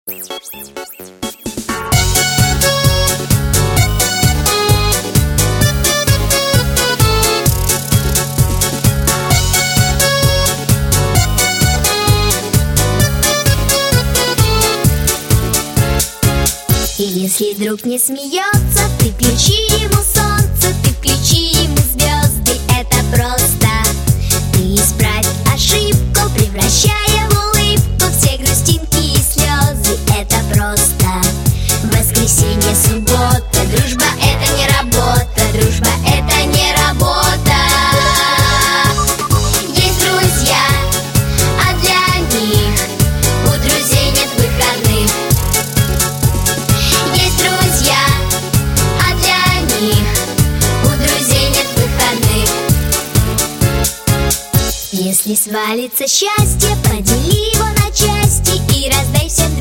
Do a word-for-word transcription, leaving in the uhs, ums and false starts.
И если друг не смеется, ты включи ему солнце, ты включи ему звезды. Это просто. Ты исправь ошибку, превращая в улыбку все грустинки и слезы. Это просто. Воскресенье, суббота, дружба — это не работа, дружба — это не работа. Есть друзья, а для них у друзей нет выходных. Есть друзья, а для них у друзей нет выходных. Если свалится счастье, подели его на части и раздай всем